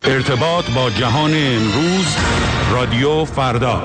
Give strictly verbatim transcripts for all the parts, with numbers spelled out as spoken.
ارتباط با جهان امروز، رادیو فردا.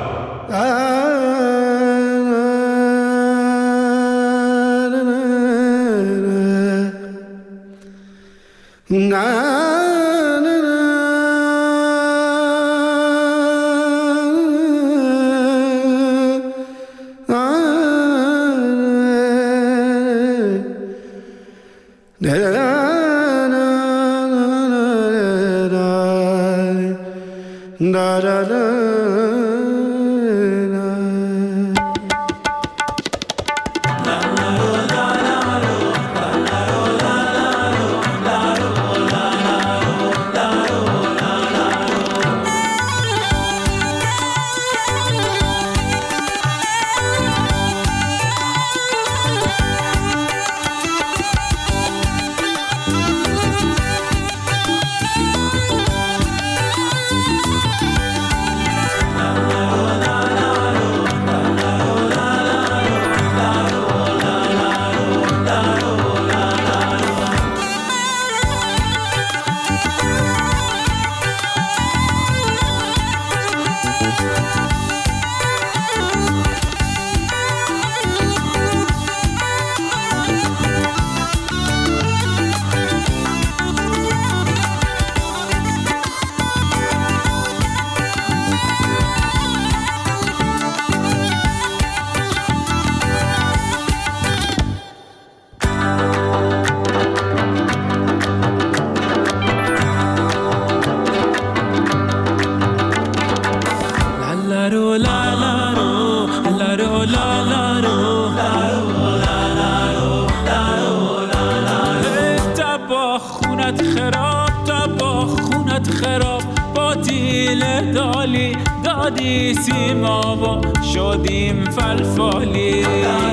دادی سیما و شدیم فلفالی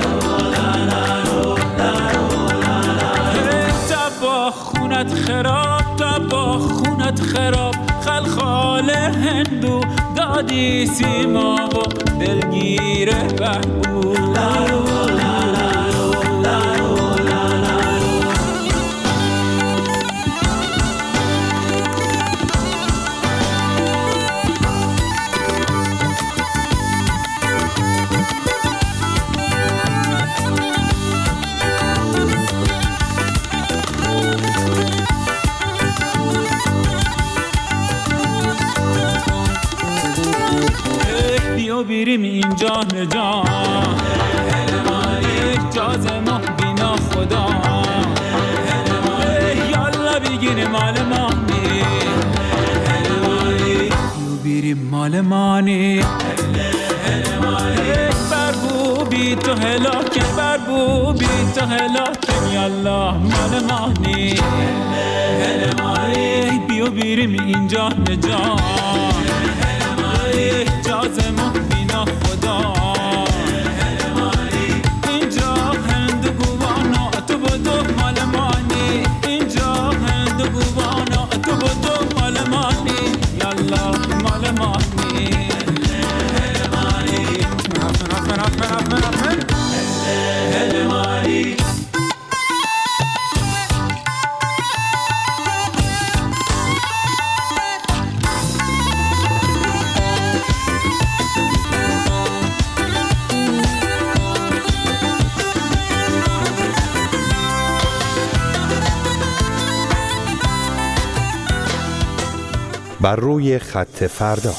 تبا خونت خراب تبا خونت خراب خلخال هندو دادی سیما و دلگیر بهبود بیریم اینجا نجان اجازه ما بینا خدا یالا بگیر مال مانی بیریم مال مانی بربو بی تو هلاکن بربو بی تو هلاکن یالا مال مانی بیو بیریم اینجا نجان اجازه ما بینا خدا اینجا هند گوانا تو بدو مال مانی اینجا هند گوانا تو بدو مال مانی یالا مال مانی رفن رفن رفن رفن رفن هل مانی بر روی خط فردا.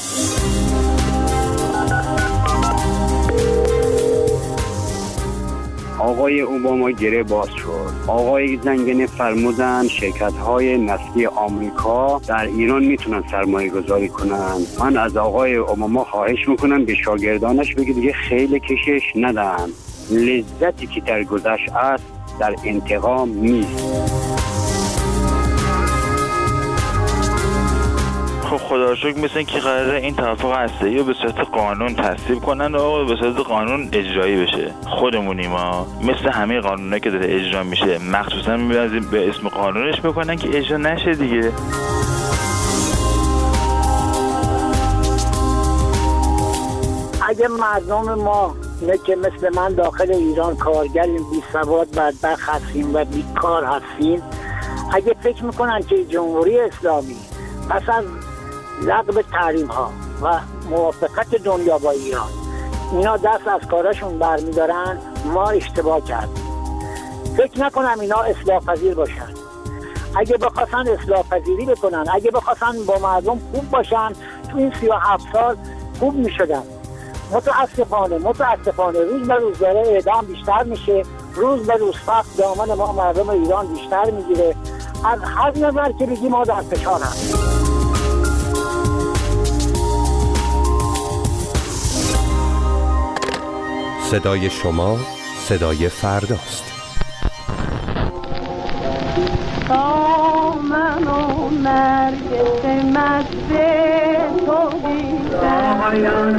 آقای اوباما گره باز شد. آقای زنگنه فرمودن شرکت‌های نفتی آمریکا در ایران میتونن سرمایه گذاری کنن. من از آقای اوباما خواهش میکنم به شاگردانش بگه دیگه خیلی کشش ندن. لذتی که در گذشت است در انتقام نیست. خب خدا رو شکر مثل که قراره این توافق هسته‌ای رو به صورت قانون تصویب کنن و به صورت قانون اجرایی بشه. خودمونیم ما مثل همه قانونایی که داره اجرا میشه مخصوصا می‌بینیم به اسم قانونش بکنن که اجرا نشه دیگه. اگه مردم ما نه که مثل من داخل ایران کارگریم، بی سواد بدبخت هستیم و بیکار هستیم، اگه فکر میکنن که جمهوری اسلامی پس از لغو تحریم ها و موافقت دنیا با ایران اینا دست از کارشون برمیدارن، ما اشتباه کردیم. فکر نکنم اینا اصلاح پذیر باشن. اگه بخواستن اصلاح پذیری بکنن، اگه بخواستن با مردم خوب باشن، تو این سی و هفت سال خوب میشدن. متاسفانه متاسفانه روز به روز داره اعدام بیشتر میشه، روز به روز فقر دامن ما مردم ایران بیشتر میگیره. از هر نظر که بگی ما در فشار هستیم. صدای شما صدای فرداست. تا من و نرگس مست تو دیدم،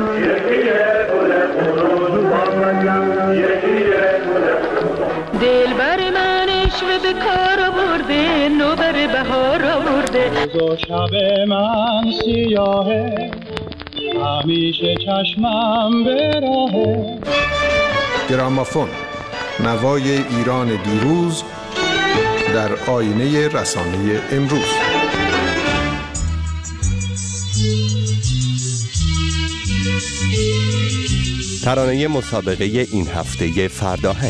دلبر من عشق به کار برده، نوبر بهار آورده. روز و شب من سیاهه، همیشه چشمم به راهه. گرامافون، نوای ایران دیروز در آینه رسانه امروز. ترانه مسابقه این هفته فرداهنگ.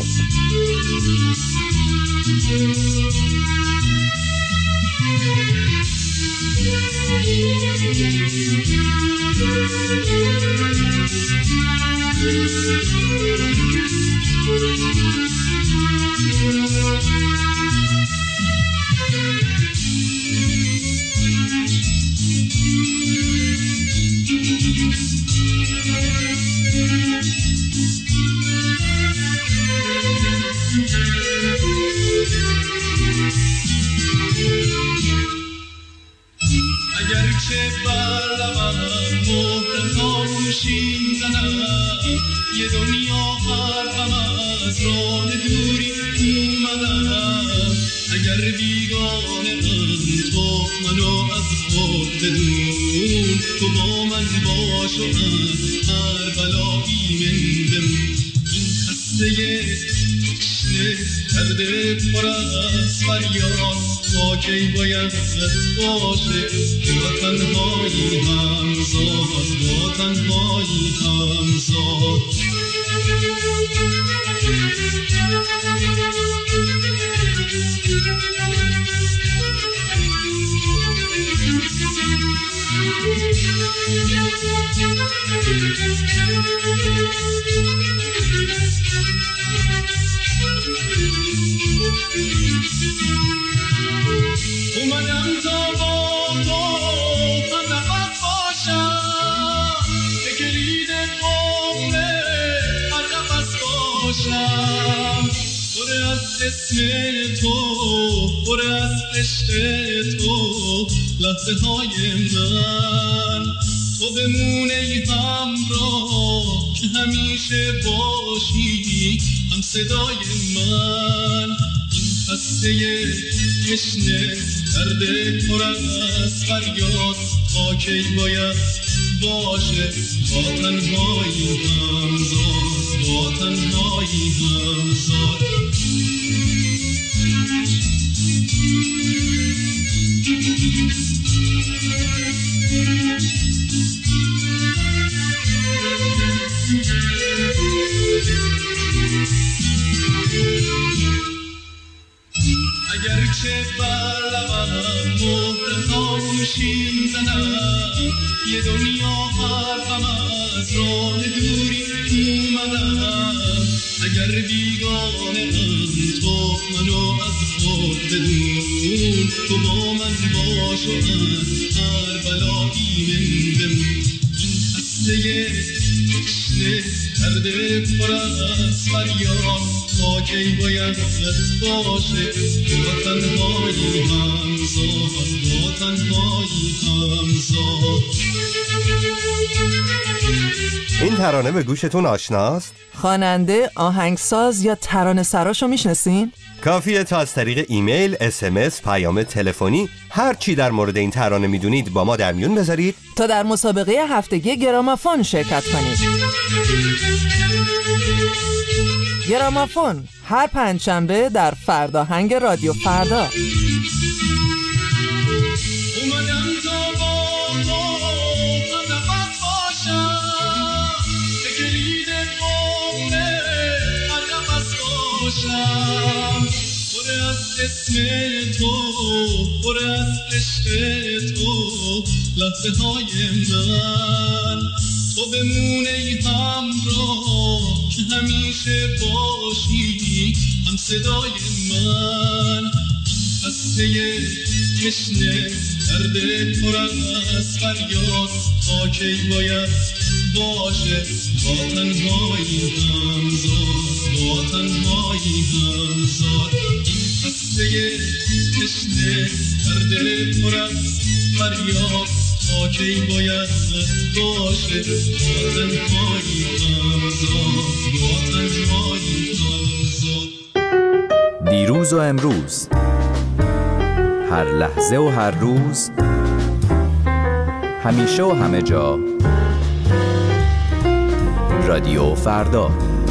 اگرچه بر لبم مهر خاموشی زنم، یه دنیا حرفم از راه دوری اومدم. اگر بیگانه من تو منو از خود بدون، تو با من باش و از هر بلایی من بمون. این خسته تشنه درد پر از فریاد، با کی باید باشه با تنهایی همزاد، با تنهایی همزاد. اومدم تا با تو هم نفس باشم، به کلید قفل هر نفس باشم. پر از اسم تو، پر از عشق تو، لحظه های من. تو بمونه ای همراه که همیشه باشی هم صدای من. این خسته تشنه درد پر از فریاد، تا کی باید باشه با تنهایی همزاد، با تنهایی همزاد. اگرچه بر لبم مهر خاموشی زنم، یه دنیا حرفم از راه دوری اومدم. اگر بیگانه من تو منو از خود بدون، تو با من باش و از هر بلایی من بمون. این خسته تشنه درد پر از فریاد، تا کی باید باشه با تنهایی همزاد، با تنهایی همزاد. این ترانه به گوشتون آشناست؟ خواننده، آهنگساز یا ترانه سراشو میشناسین؟ کافیه تا از طریق ایمیل، اس ام اس، پیام تلفنی هر چی در مورد این ترانه میدونید با ما در میون بذارید تا در مسابقه هفتگی گرامافون شرکت کنید. گرامافون هر پنجشنبه در فرداهنگ رادیو فردا. اومدم تو با ما قدمت باشم که کلید قوم قدمت باشم پر از اسم تو پر از عشق تو لحظه های من تو بمونه ای همراه که همیشه باشی هم صدای من خسته تشنه درد پر از فریاد تا کی باید باشه با تنهایی همزاد با تنهایی همزاد این خسته تشنه درد پر از فریاد تا کی باید باشه با تنهایی همزاد با تنهایی همزاد. دیروز و امروز، هر لحظه و هر روز، همیشه و همه جا، رادیو فردا.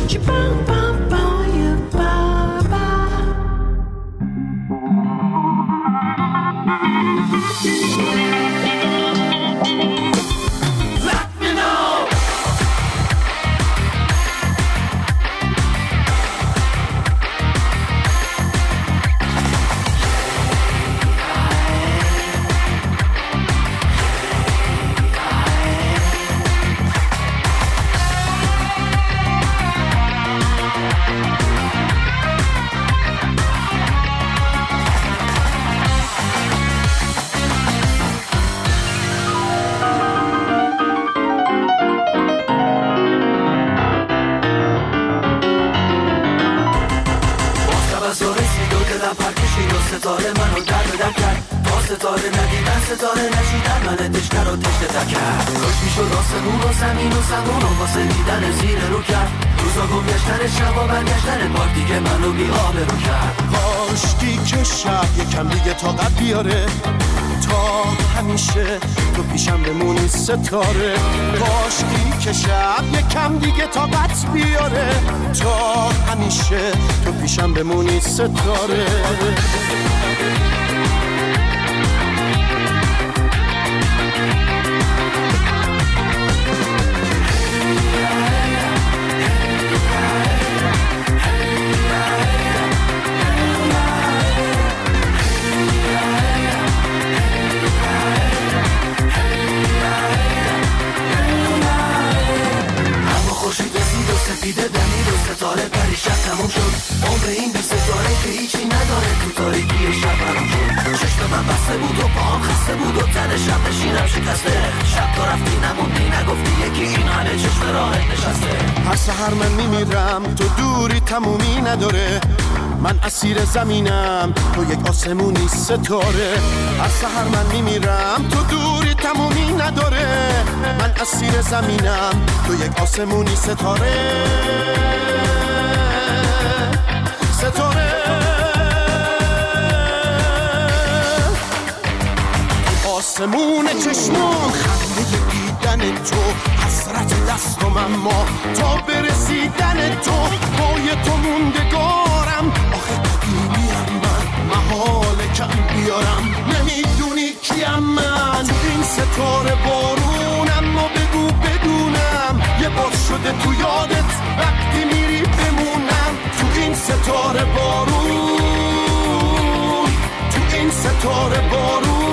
ستاره منو در به در کرد تا ستاره ندیدن ستاره نشیدن من تشنه رو تشنه تر کرد روش میشد آسمون و زمین و زمان و واسه دیدن زیر رو کرد روزا گم گشتن شبا برگشتن پاک دیگه منو بی آب رو کرد کاشکی که شب یکم دیگه طاقت بیاره تا همیشه تو پیشم بمونی ستاره کاشکی که شب یکم دیگه طاقت بیاره تا همیشه تو پیشم بمونی ستاره سفیده دمید و ستاره پریشب تموم شد عمر این بی ستاره که هیچی نداره تو تاریکی شب برام شد چشم من بسته بود و پاهم خسته بود و تن شب نشینم شکسته شب تو رفتی نموندی نگفتی یکی این همه چشم راحت نشسته هر سحر من میمیرم تو دوری تمومی نداره من اسیر زمینم تو یک آسمونی ستاره هر سحر من میمیرم تو دوری تمومی نداره من اسیر زمینم تو یک آسمونی ستاره ستاره آسمون چشمان خنده دیدن تو حسرت دستم اما تا برسیدن تو پای تو موندگارم آخه قدیمیم من محال کم بیارم نمیدونی کیم من تو این ستاره بارونم و بگو بدونم یه بار شده تو یادت وقتی میری بمونم تو این ستاره بارون تو این ستاره بارون